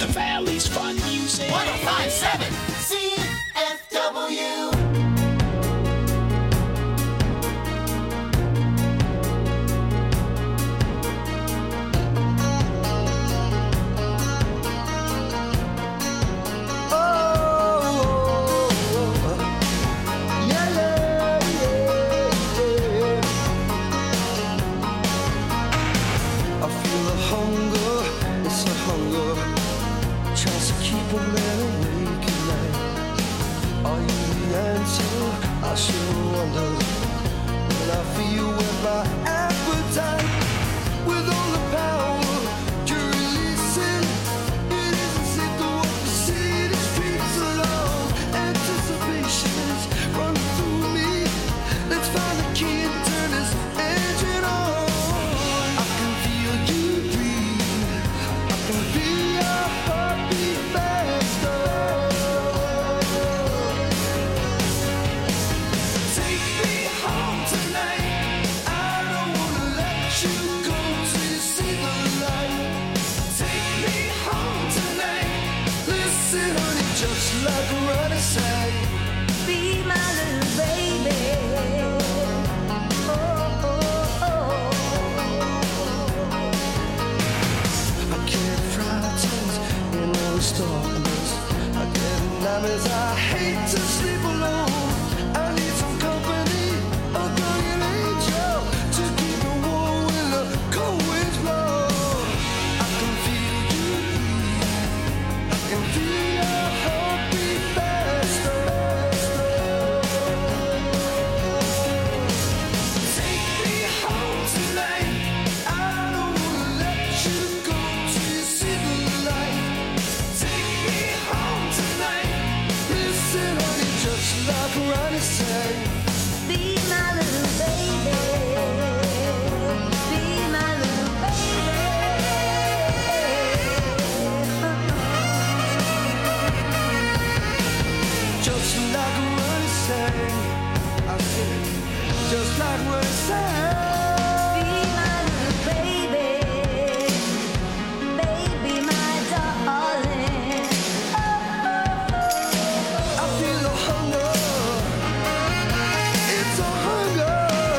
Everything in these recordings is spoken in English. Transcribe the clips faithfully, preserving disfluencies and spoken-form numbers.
the Valley's fun music. one oh five point seven C F W. I sure wonder when I feel with my appetite, with all the power you're releasing. It isn't safe to walk the city streets alone. Anticipation is running through me. Let's find the key and turn this engine on. I can feel you breathe. I can feel your heartbeat faster. Just like Ronnie sang, be my little baby. Oh, oh, oh. I get frightened in all this darkness. I get nightmares. I hate to sleep alone. I need some company, a guardian angel to keep me warm when the cold winds blow. I can feel you breathe. I can feel your heartbeat faster. Take me home tonight. I don't wanna let you go till you see the light. Take me home tonight. Listen, honey, just like Ronnie sang. be my little baby. Be my little baby. Just like Ronnie sang. I said, just like Ronnie sang. Be my little baby. Baby, my darling. I feel the hunger. It's a hunger.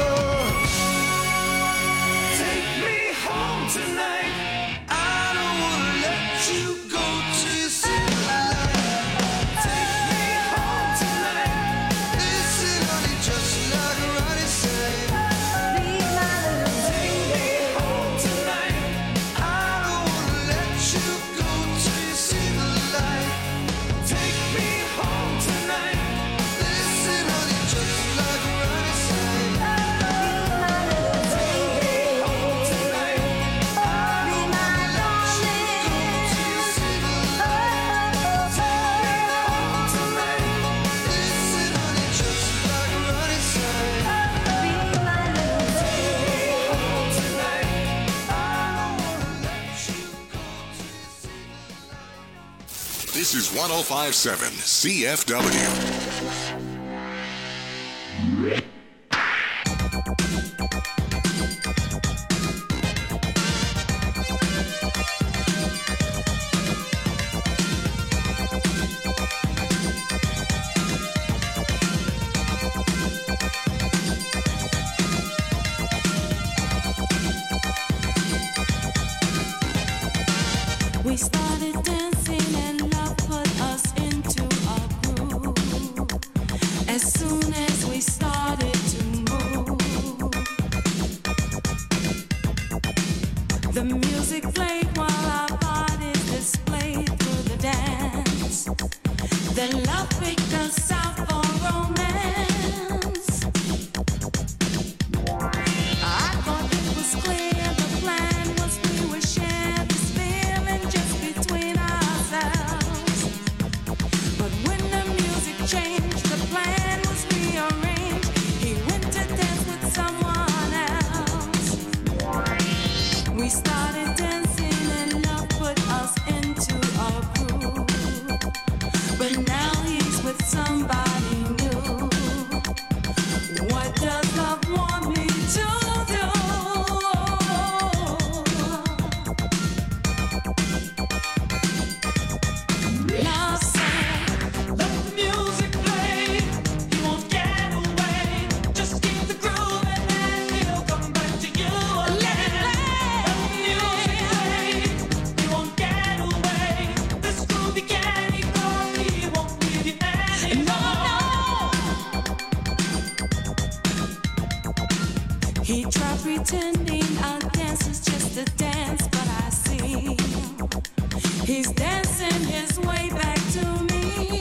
Take me home tonight. I don't wanna let you go till you see the light. Take me home tonight. Listen, honey, just like Ronnie said. Be my little Take me baby. home tonight. I don't wanna let you go till you see the light. Take me home tonight. Listen, honey, just like Ronnie said. Be my little baby. Home tonight. I don't wanna let you go till you see the light. Take me home tonight. Listen, honey, just like Ronnie said. Be my little baby. Home tonight. I don't wanna let you go till you see the light. This is one oh five point seven C F W. We started dancing and love put us into a groove. As soon as we started to move, the music played while our bodies displayed through the dance. Then love picked us out for romance. I thought it was clear the plan was we would share this feeling just between ourselves. But when the music changed, the plan was rearranged. He went to dance with someone else. We started dancing just a dance, but I see he's dancing his way back to me.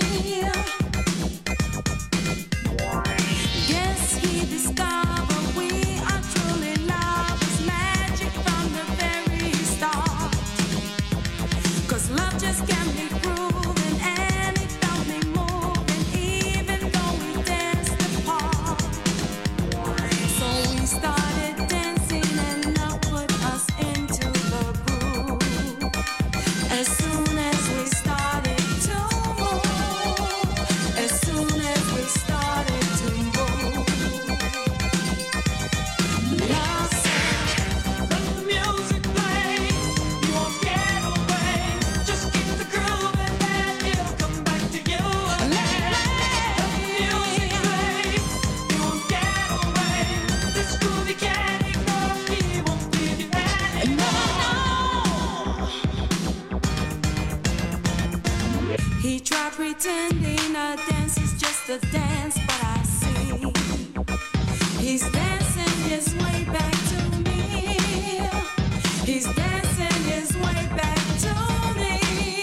Guess he discovered we are truly lovers, magic from the very start. 'Cause love just can't be proven, and it felt me moving, even though we danced apart. So we started dancing, and love put us into the groove. As soon as we started to move, as soon as we started to move, love said, let the music play. You won't get away. Just keep the groove, and then it'll come back to you again. Let the music play. You won't get away. This groove you can't ignore. He won't leave you anymore. He tried pretending a dance is just a dance, but I see he's dancing his way back to me. He's dancing his way back to me.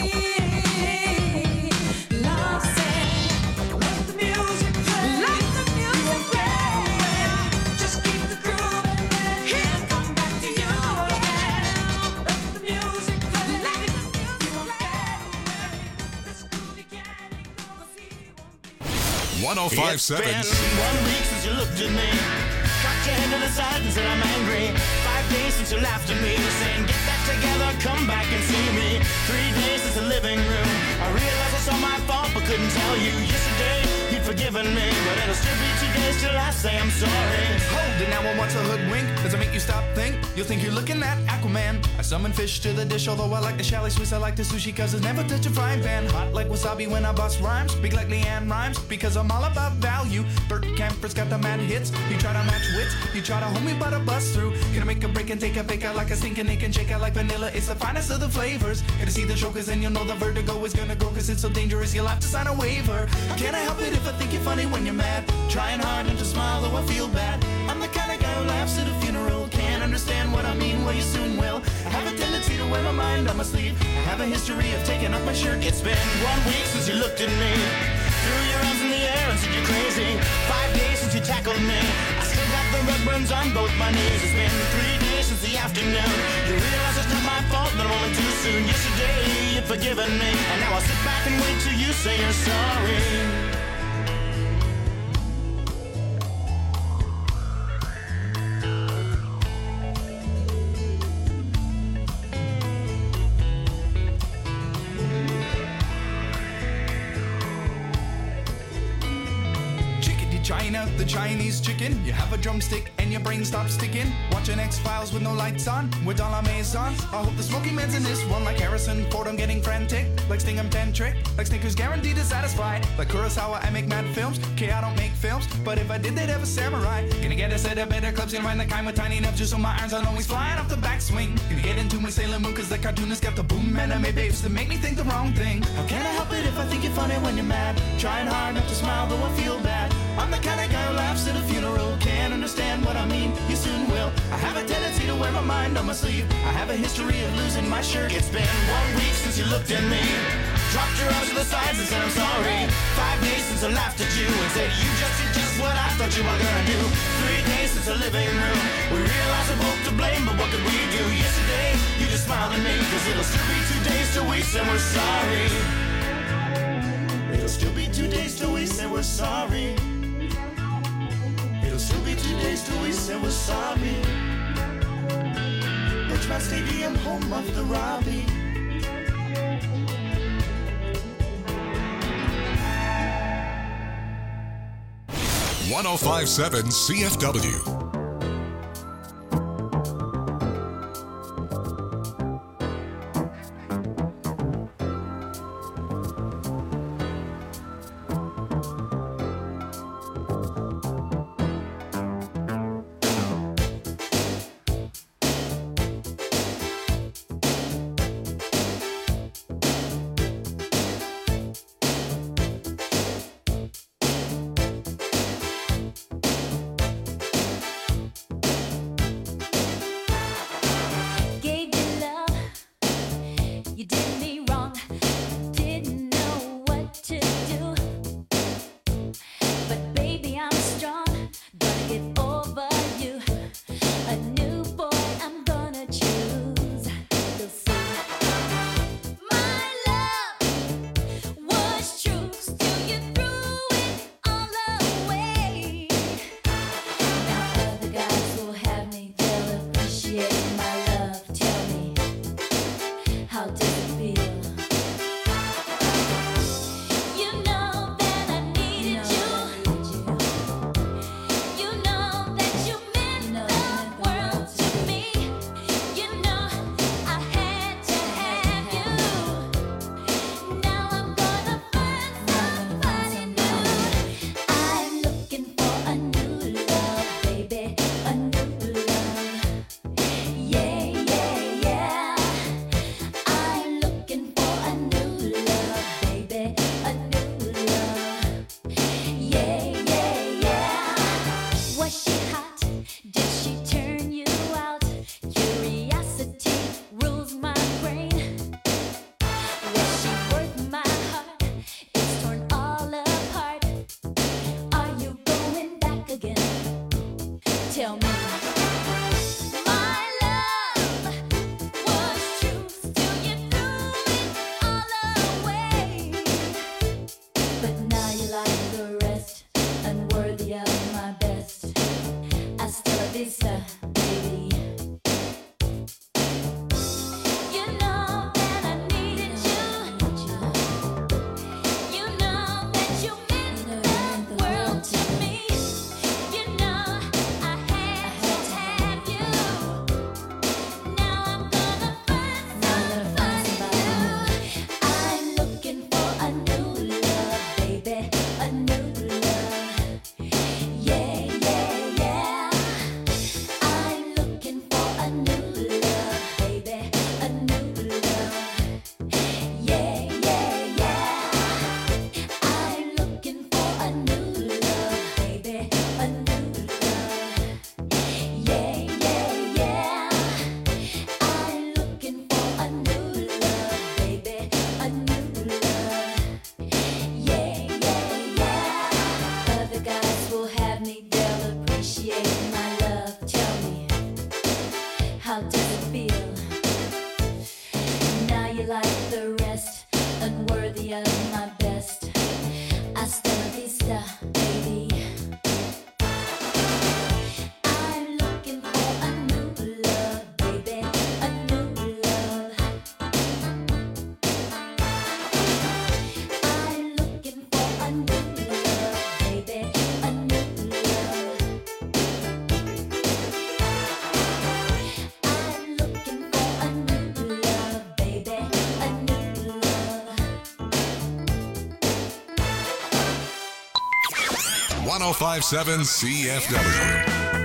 Love said, let the music play. Let the music play. Just keep the groove, and then he'll come back to you again. Let the music play. Let the music play. You won't get away. This groove you can't ignore, 'cause he won't be. ten fifty-seven. It's been one week since you looked at me. Cocked your head to the side and said I'm angry. Five days since you laughed at me, saying get that together, come back and see me. Three days since the living room. I realized it's all my fault, but couldn't tell you. Yesterday you'd forgiven me, but it'll still be two days till I say I'm sorry. Hold it now, and what's a hoodwink? Does it make you stop, think? You'll think you're looking at Aquaman. I summon fish to the dish, although I like the chalet Swiss, I like the sushi, cause it's never touch a frying pan. Hot like wasabi when I bust rhymes, big like Leanne rhymes, because I'm all about value. Bert Camper's got the mad hits, you try to match wits, you try to hold me but I bust through. Gonna make a break and take a bake out like a stinking ache and shake out like vanilla, it's the finest of the flavors. Gonna see the show cause then you'll know the vertigo is gonna go, cause it's so dangerous you'll have to sign a waiver. Can I help it if I think you're funny when you're mad? Trying hard not to smile though I feel bad. I'm the kind of guy who laughs at a funeral. Can't understand what I mean, well you soon will. I have a tendency to wear my mind on my sleeve. I have a history of taking off my shirt. It's been one week since you looked at me. Threw your arms in the air and said you're crazy. Five days since you tackled me. I still got the red burns on both my knees. It's been three days since the afternoon. You realize it's not my fault, but I'm only too soon. Yesterday you'd forgiven me, and now I'll sit back and wait till you say you're sorry. China, the Chinese chicken. You have a drumstick and your brain stops sticking. Watching X-Files with no lights on, with all our maze on. I hope the smoky man's in this one like Harrison Ford. I'm getting frantic, like Sting, I'm tantric. Like Snickers guaranteed to satisfy. Like Kurosawa, I make mad films. Okay, I don't make films, but if I did, they'd have a samurai. Gonna get a set of better clubs, gonna find the kind with tiny enough just so my irons aren't always flying off the backswing. Gonna get into my Sailor Moon, cause the cartoonist got the boom anime babes to make me think the wrong thing. How can I help it if I think you're funny when you're mad? Trying hard not to smile, though I feel bad. I'm the kind of guy who laughs at a funeral. Can't understand what I mean, you soon will. I have a tendency to wear my mind on my sleeve. I have a history of losing my shirt. It's been one week since you looked at me. Dropped your arms to the sides and said I'm sorry. Five days since I laughed at you and said you just did just what I thought you were gonna do. Three days since the living room. We realized we're both to blame, but what could we do? Yesterday, you just smiled at me, cause it'll still be two days till we say we're sorry. It'll still be two days till we say we're sorry. It'll still be two days till we say we're sorry. Bridgemont Stadium, home of the Robbie. ten fifty-seven C F W. How does it feel? Now you're like the rest, unworthy of my best. Hasta la vista, baby. I'm looking for a new love, baby, a new love. I'm looking for a new love, baby, a new love. I'm looking for a new love, baby, a new love. one oh five point seven C F W.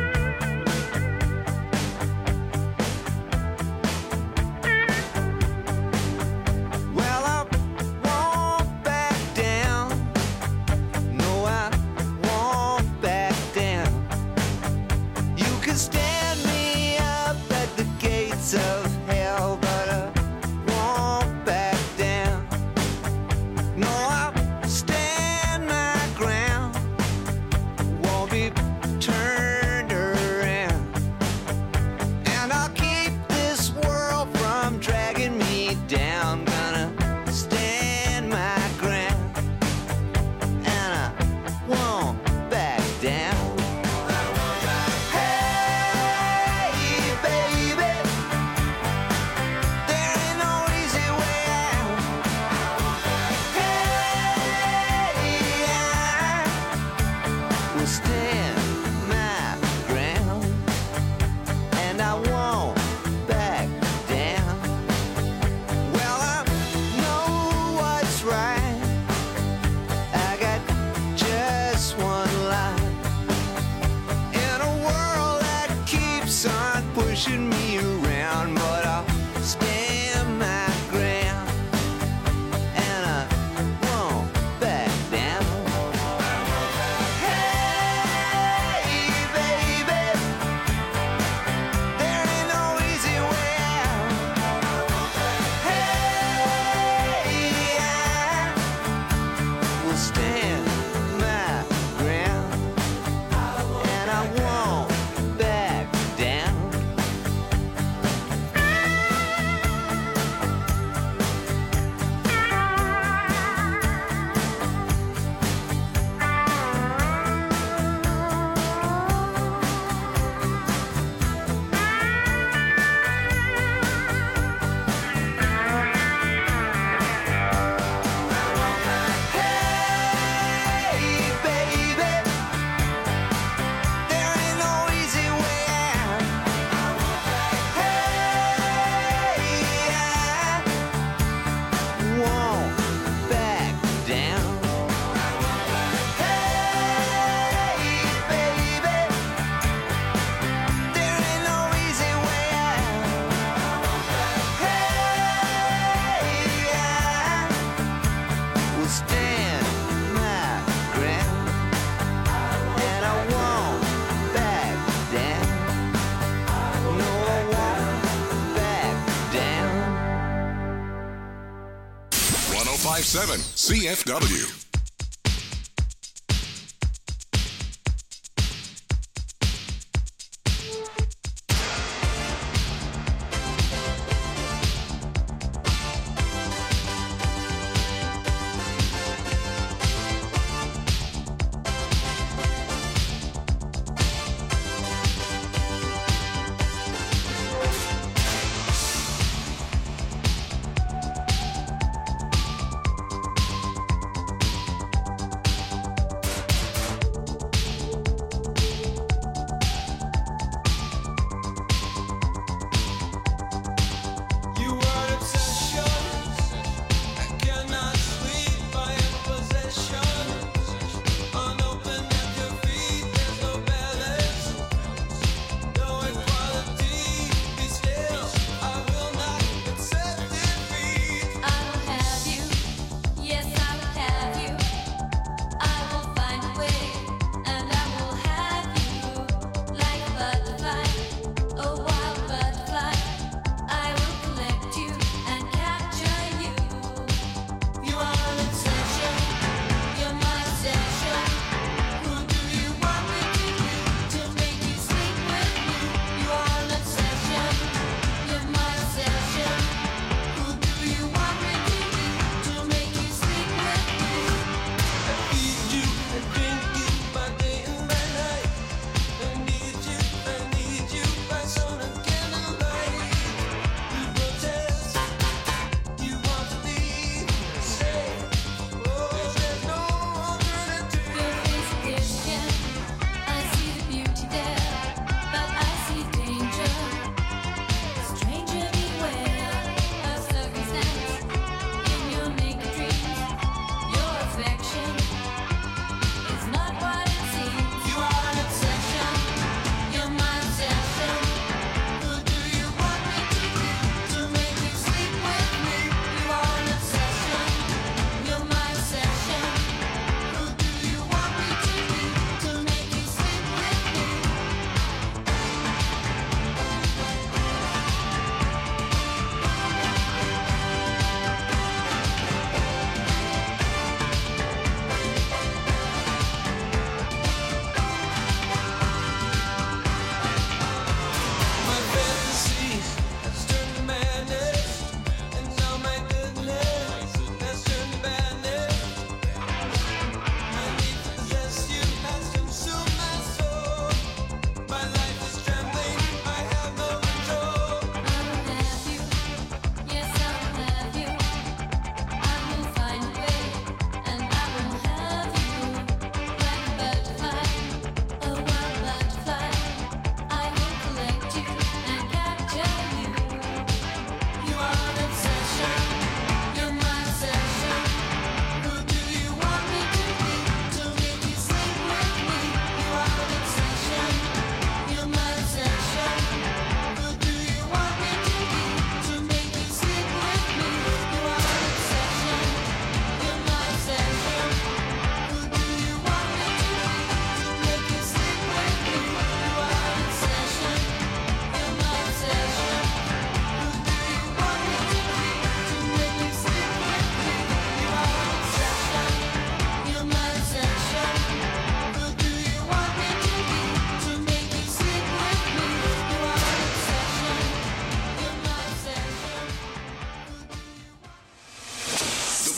Well, I won't back down. No, I won't back down. You can stand me up at the gates of hell, but I won't back down. No, I'll stand my ground. Won't be turned around. And I'll keep this world from dragging me down. Gonna stand my ground. And I won't back down. Hey, baby, there ain't no easy way out. Hey, I will stand my ground, and I won't back down. Well, I know what's right. I got just one life in a world that keeps on pushing me around, but I'll stand my ground, and I won't back down. Hey, baby, there ain't no easy way out. Hey, I will stand my ground, and I won't back down. Hey, baby, there ain't no easy way out. Hey, I won't back down. Hey, baby, there ain't no easy way out. Hey, I will stand my ground, and I won't back down. No, I won't back down. one oh five point seven C F W.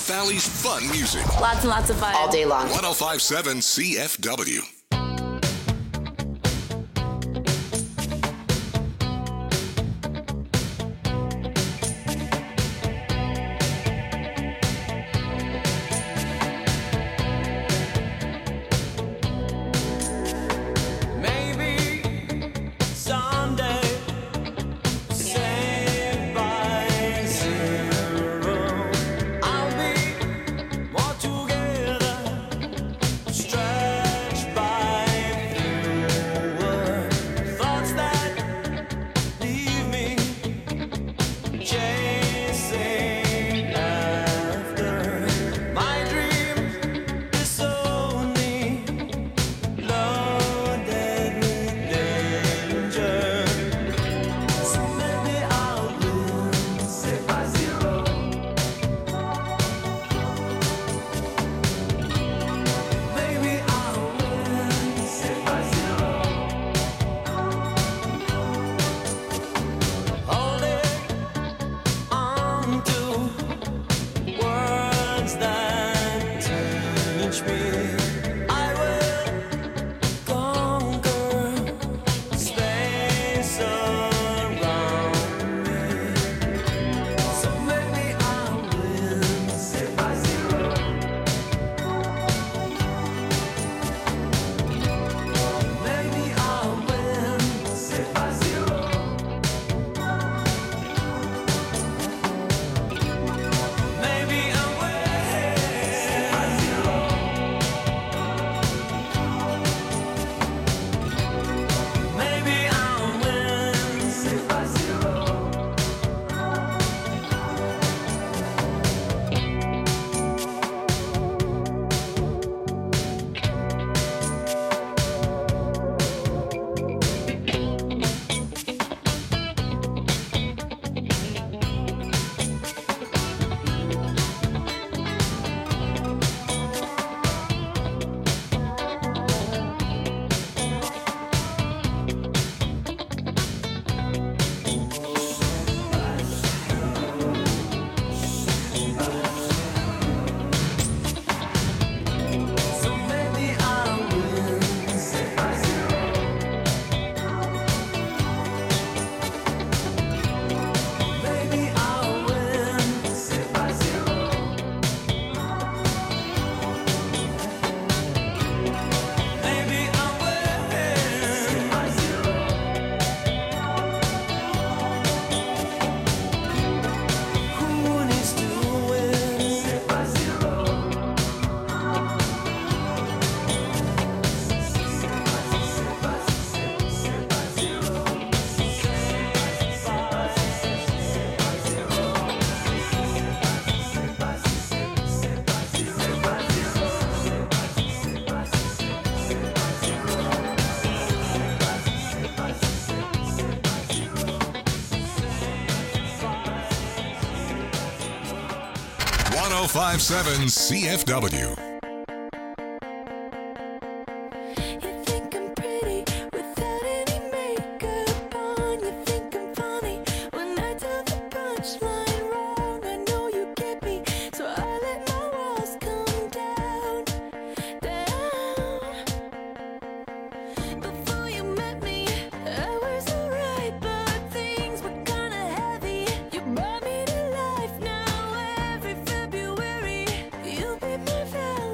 Valley's fun music. Lots and lots of fun. All day long. one oh five point seven C F W. one oh five point seven C F W. You think I'm pretty without any makeup on. You think I'm funny when I tell the punchline wrong. I know you get me, so I let my walls come down, down. Before you met me, I was alright, but things were kinda heavy. You brought me to life now every February. You'll be my Valentine.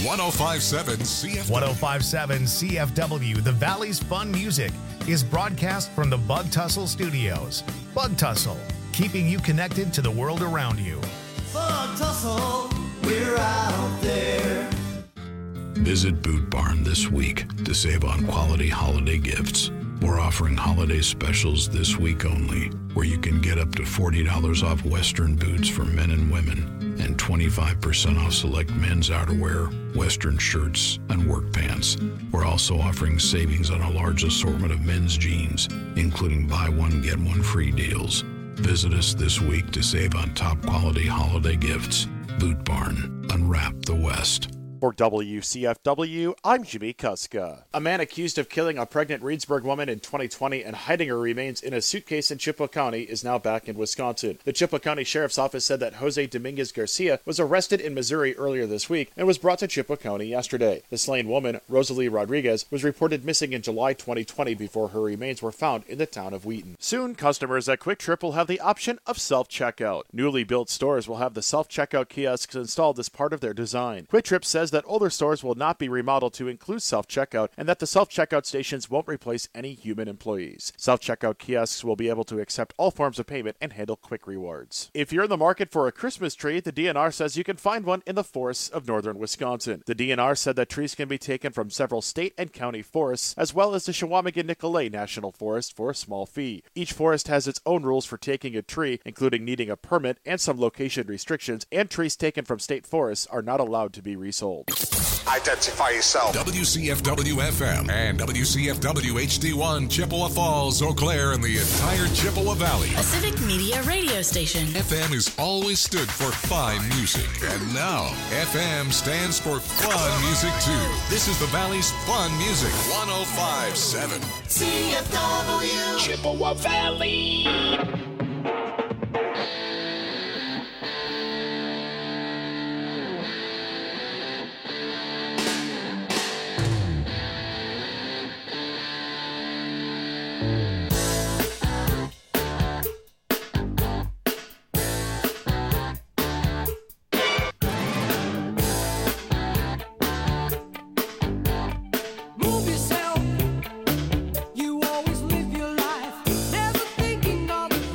one oh five point seven C F W. one oh five point seven C F W, the Valley's Fun Music, is broadcast from the Bug Tussle Studios. Bug Tussle, keeping you connected to the world around you. Bug Tussle, we're out there. Visit Boot Barn this week to save on quality holiday gifts. We're offering holiday specials this week only, where you can get up to forty dollars off Western boots for men and women and twenty-five percent off select men's outerwear, Western shirts, and work pants. We're also offering savings on a large assortment of men's jeans, including buy one, get one free deals. Visit us this week to save on top quality holiday gifts. Boot Barn, unwrap the West. For W C F W, I'm Jimmy Kuska. A man accused of killing a pregnant Reedsburg woman in twenty twenty and hiding her remains in a suitcase in Chippewa County is now back in Wisconsin. The Chippewa County Sheriff's Office said that Jose Dominguez Garcia was arrested in Missouri earlier this week and was brought to Chippewa County yesterday. The slain woman, Rosalie Rodriguez, was reported missing in July twenty twenty before her remains were found in the town of Wheaton. Soon, customers at Quick Trip will have the option of self-checkout. Newly built stores will have the self-checkout kiosks installed as part of their design. Quick Trip says that older stores will not be remodeled to include self-checkout and that the self-checkout stations won't replace any human employees. Self-checkout kiosks will be able to accept all forms of payment and handle quick rewards. If you're in the market for a Christmas tree, the D N R says you can find one in the forests of northern Wisconsin. The D N R said that trees can be taken from several state and county forests, as well as the Chequamegon-Nicolet National Forest for a small fee. Each forest has its own rules for taking a tree, including needing a permit and some location restrictions, and trees taken from state forests are not allowed to be resold. Identify yourself. W C F W F M and W C F W H D one, Chippewa Falls, Eau Claire, and the entire Chippewa Valley. A Civic Media radio station. F M has always stood for fine music, and now F M stands for fun music too. This is the Valley's Fun Music, one oh five point seven C F W Chippewa Valley. Move yourself. You always live your life, never thinking of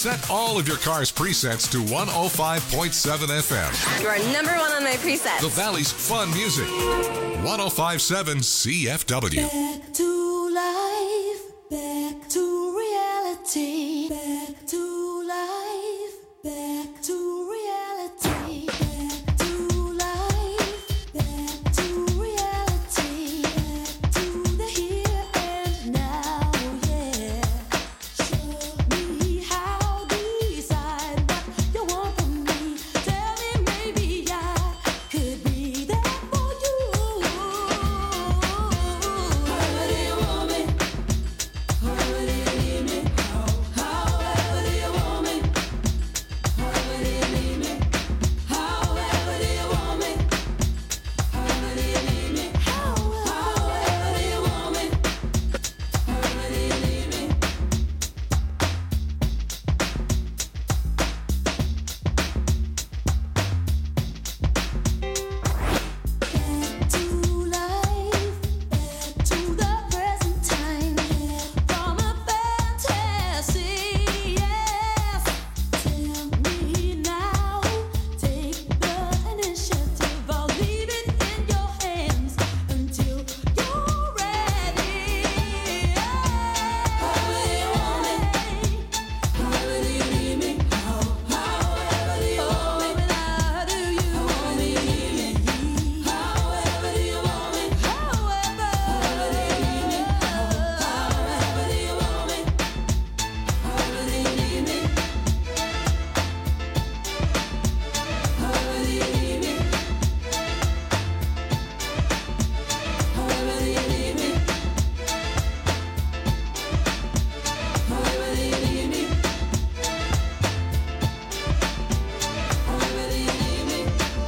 Set all of your car's presets to one oh five point seven F M. You are number one on my presets. The Valley's fun music. one oh five point seven C F W. Back to life, back to reality, back to life, back to reality, back to life, back to reality, back to the here and now, yeah. Show me how, decide what you want from me. Tell me maybe I could be there for you. However do you want me? However do you need me? However do you want me? However do you need me? However do you want me? However do you need me? However do you want me? However do you need me? Back to life, back to the present time, from a fantasy, yes. Tell me now, take the initiative. I'll leave it in your hands until you're ready. However do you want me? However do you need me? However do you want me? How do you want me? However do you want me? However do you need me? However do you want me? However do you need me? However do you need me? However do you need me? However do you need me? However do you need me?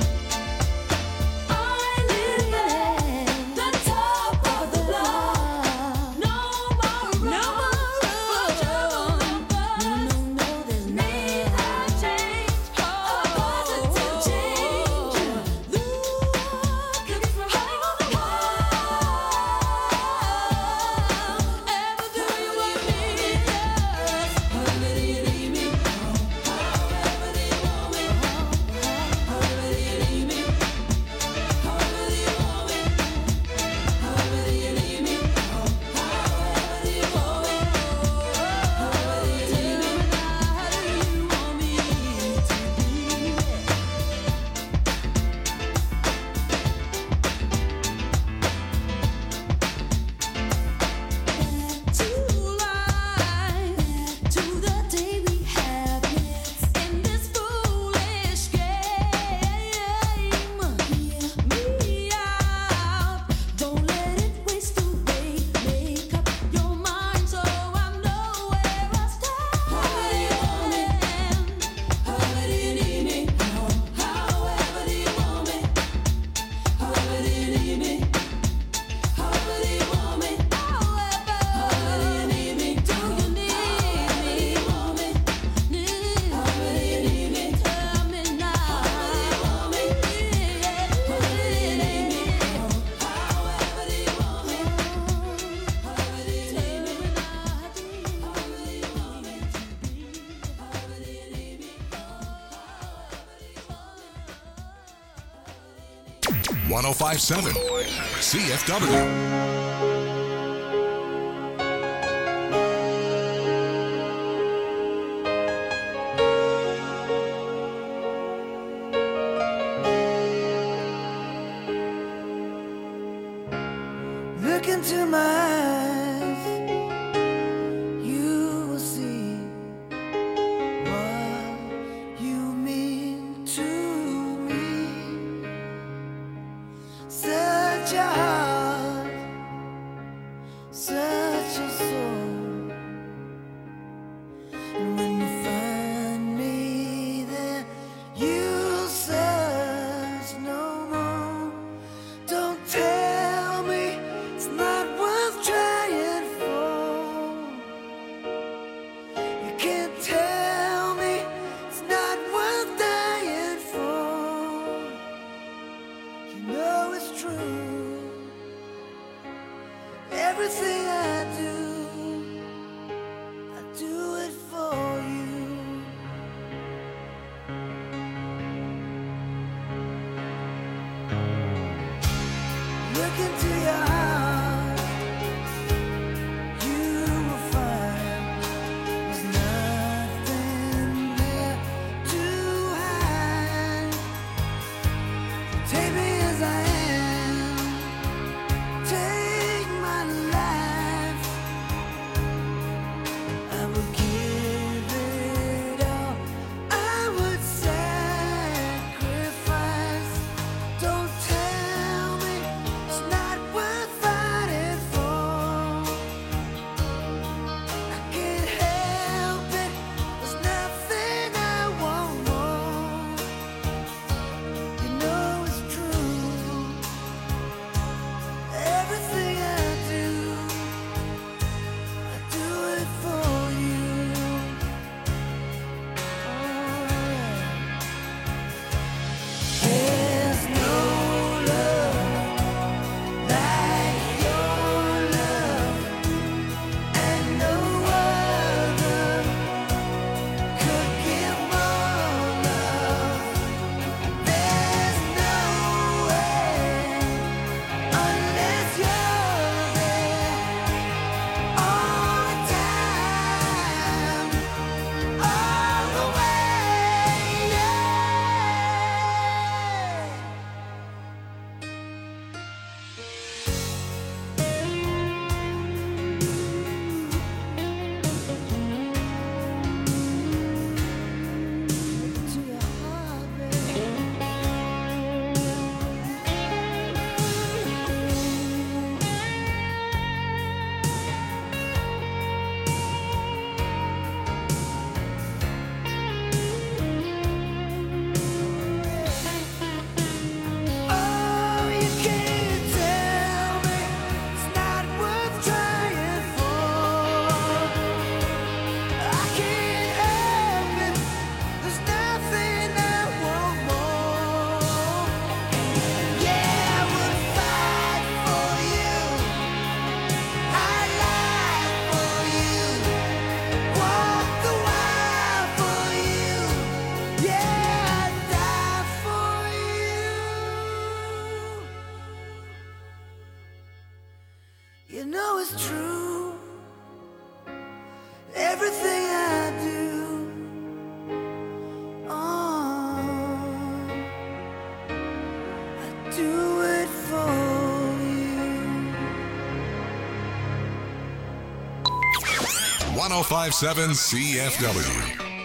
I live at the top of the block. No more room for trouble. No, no, there's need a change, a positive change. Look at me hanging on the wall. Ever do you want me? Yes. However do you need me? However do you want me? However do you need me? However do you want me? However do you need me? However do you want me? However do you need me? How do you want me to be? To life, to the day we have in this foolish game. Hear me out, don't let it waste away. Make up your mind so I know where I stand. However do you want me? However do you need me? However do you want me? However do you need me? However do you want me? However do you need me? Do you need me? Want me? Need? However do you need me? Tell me now. However do you want me? However do you need me? However do you want me? However do you need me? However do you want me to be? However do you need me? one oh five point seven C F W. Look into my eyes, you will see what you mean to me. Such a heart, such a soul. And when you find me there, you'll search no more. Don't tell me it's not worth true. Everything I do, oh, I do it for you. one oh five point seven C F W.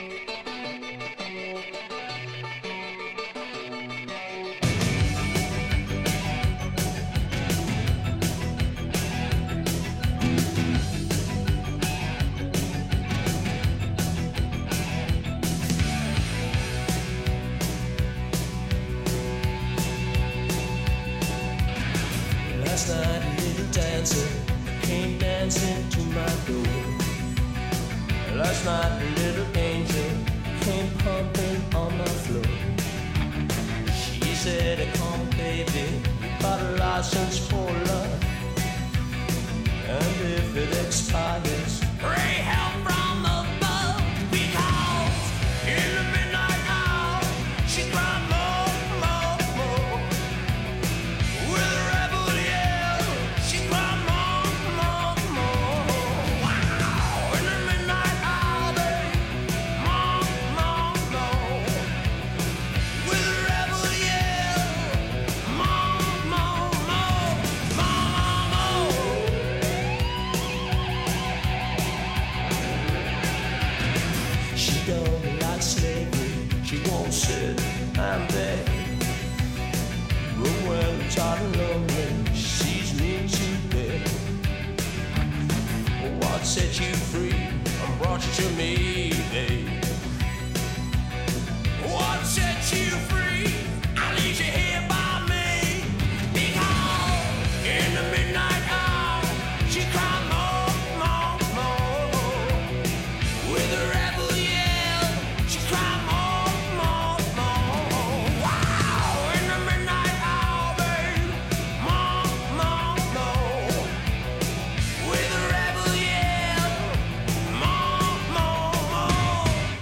Last night a little dancer came dancing to my door. Last night a little angel came pumping on my floor. She said, come baby, you got a license for love, and if it expires, pray help from above, because in the midnight hour she cried more, more, more. With a rebel yell, she cried more, more, more. Wow, in the midnight hour, babe, more, more, more. With a rebel yell, more, more, more, more, more. She don't like slavery, she won't sit and beg. But when I'm tired and lonely, she sees me to bed. What set you free and brought you to me, babe? What set you free? I leave you here by me. Because in the midnight hour, she cried more, more, more. With a rebel yell, she cried more, more, more. Wow, in the midnight hour, babe, more, more, more. With a rebel yell, more, more, more.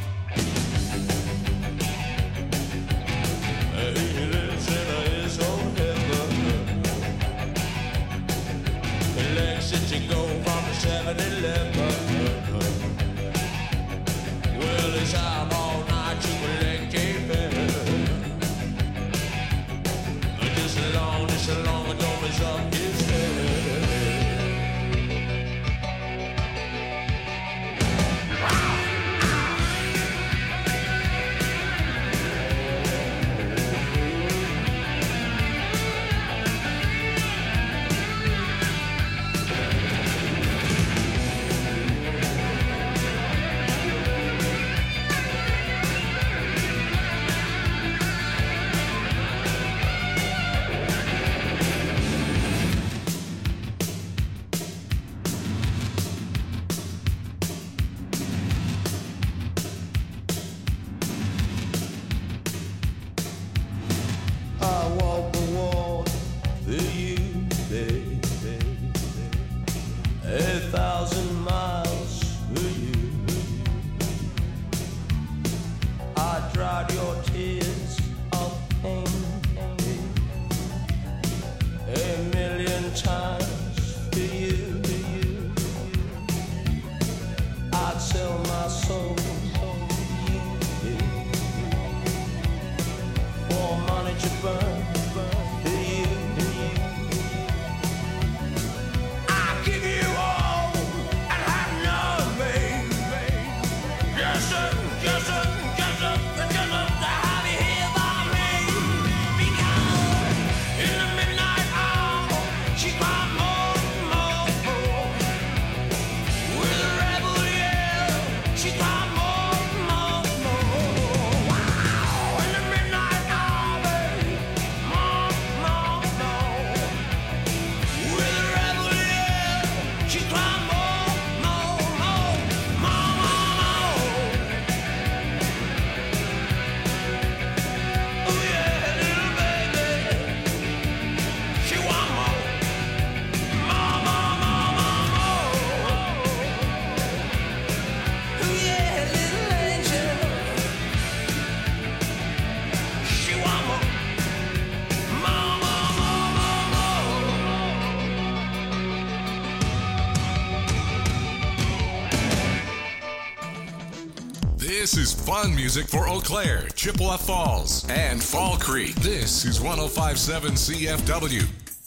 This is fun music for Eau Claire, Chippewa Falls, and Fall Creek. This is one oh five point seven C F W.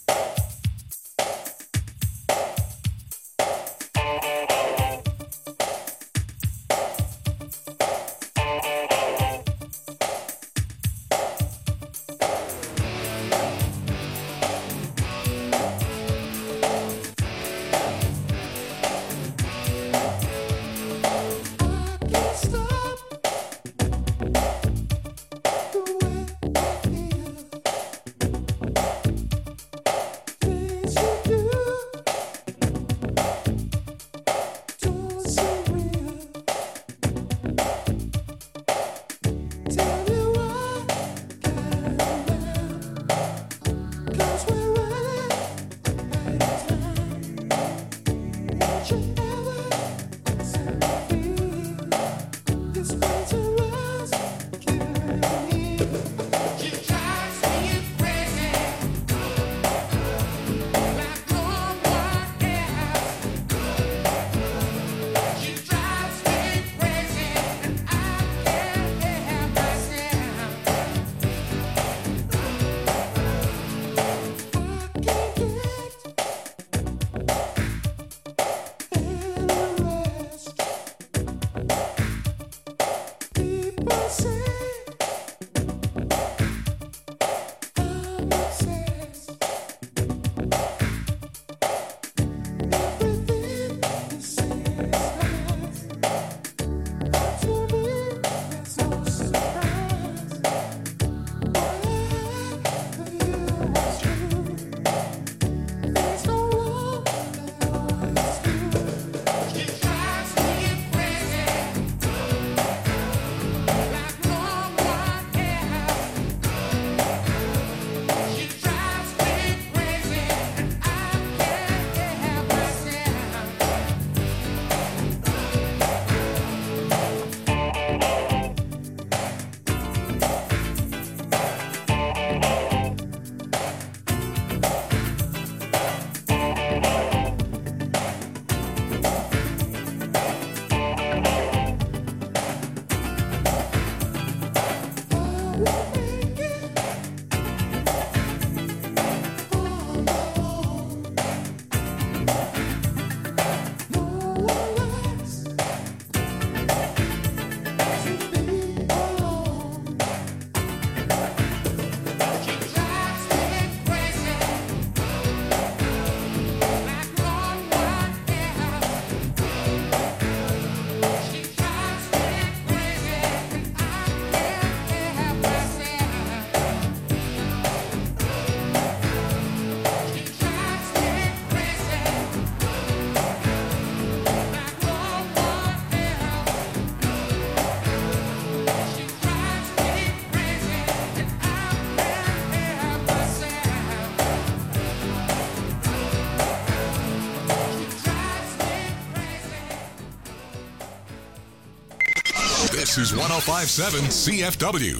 This is one oh five point seven C F W.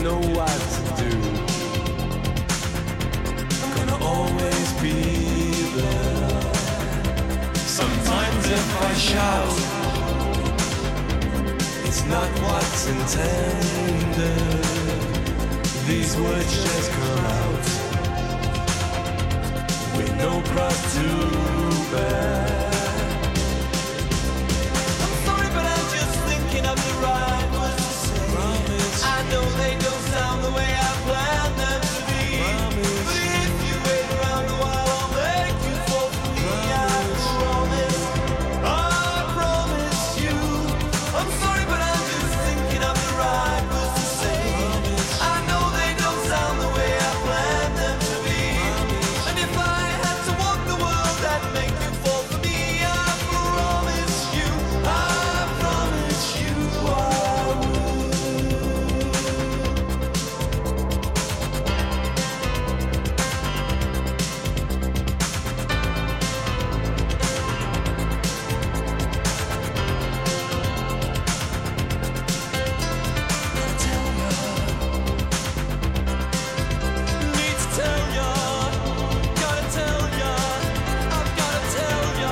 Be there. Sometimes if I shout, it's not what's intended. These words just come out with no cross to bear. I'm sorry, but I'm just thinking of the right words to say. Promise. I know they don't sound the way I planned them to be. Promise. But if you wait around a while, I'll make you fall for me. Promise. I promise, I promise you. I'm sorry, but I'm just thinking of the right words to say. Promise. I know they don't sound the way I planned them to be. Promise. And if I had to walk the world, I'd make you fall for me. I promise you, I promise you I would. Need to tell ya, gotta tell ya, I've gotta tell ya.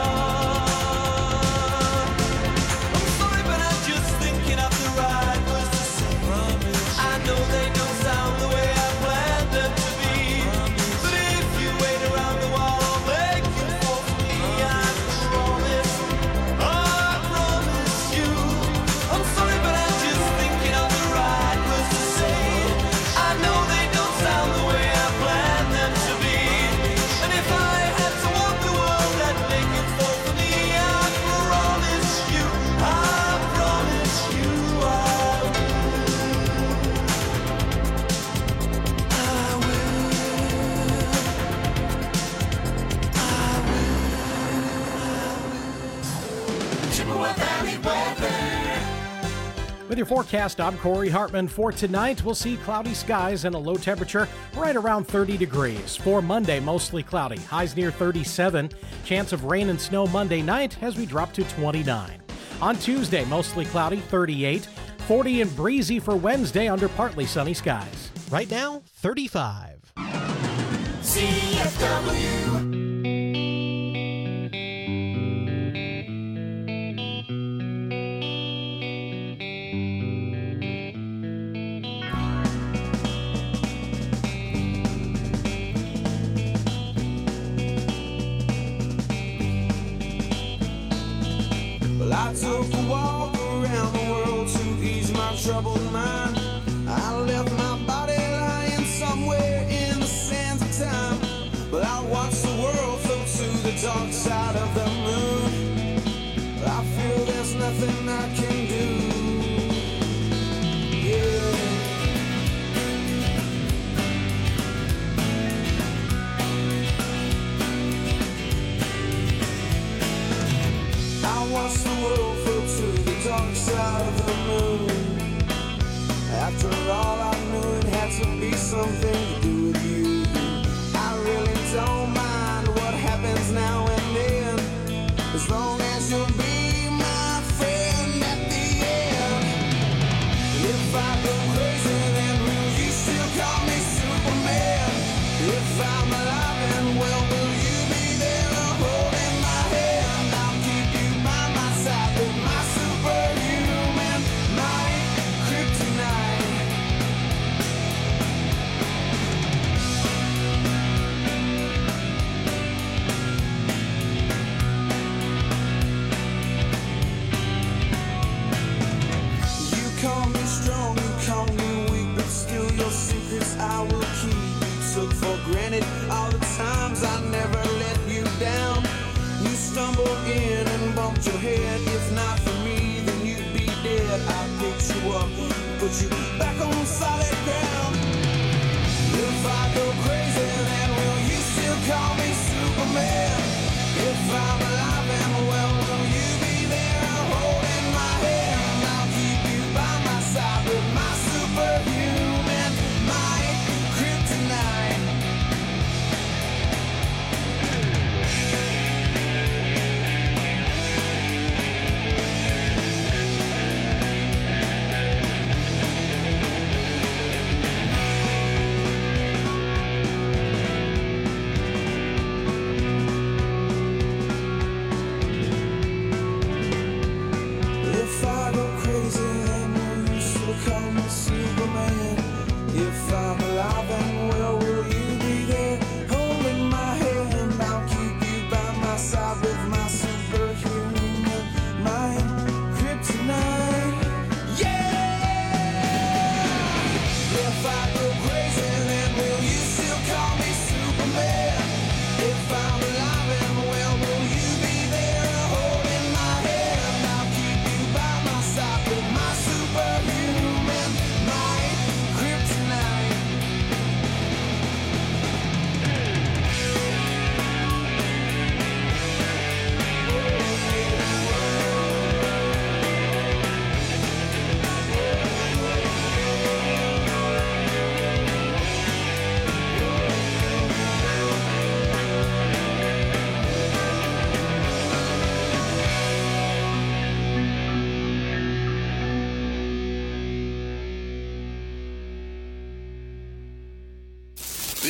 I'm sorry, but I'm just thinking of the right words to say. Promise. I know they don't sound the way I planned them to be. Promise. But if you wait around a while, I'll make you fall for me. I promise, I promise you. I'm sorry, but I'm just thinking of the right words to say. I know they don't sound the way I planned them to be. And if I had to walk the world, I'd make it fall for me. I promise you, I promise you I Chippewa Valley weather. With your forecast, I'm Corey Hartman. For tonight, we'll see cloudy skies and a low temperature right around thirty degrees. For Monday, mostly cloudy, highs near thirty-seven. Chance of rain and snow Monday night as we drop to twenty-nine. On Tuesday, mostly cloudy, thirty-eight. forty and breezy for Wednesday under partly sunny skies. Right now, thirty-five. C F W. Well, I took a walk around the world to ease my troubled mind. I left my body lying somewhere in the sands of time. But I watched the world float to the dark side of the moon. I feel there's nothing I can do. Yeah. I watched the world float to the dark side of the moon. After all, I knew it had to be something to do with you. I really don't mind what happens now and then, as long as you'll be my friend at the end. And if I go crazy, then will you still call me Superman? If I'm alive and well, will you be there holding my hand? I'll keep you by my side with my superhuman might, kryptonite. You call me strong, you call me weak, but still your secrets I will keep. You took for granted all the times I never let you down. You stumbled in and bumped your head. If not for me, then you'd be dead. I picked you up, put you back on solid ground. If I go crazy, then will you still call me Superman? If I'm alive and well, will you be there holding my hand? I'll keep you by my side with my superhuman might, kryptonite.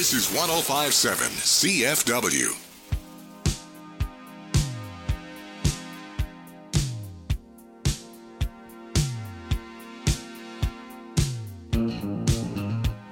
This is one oh five point seven C F W.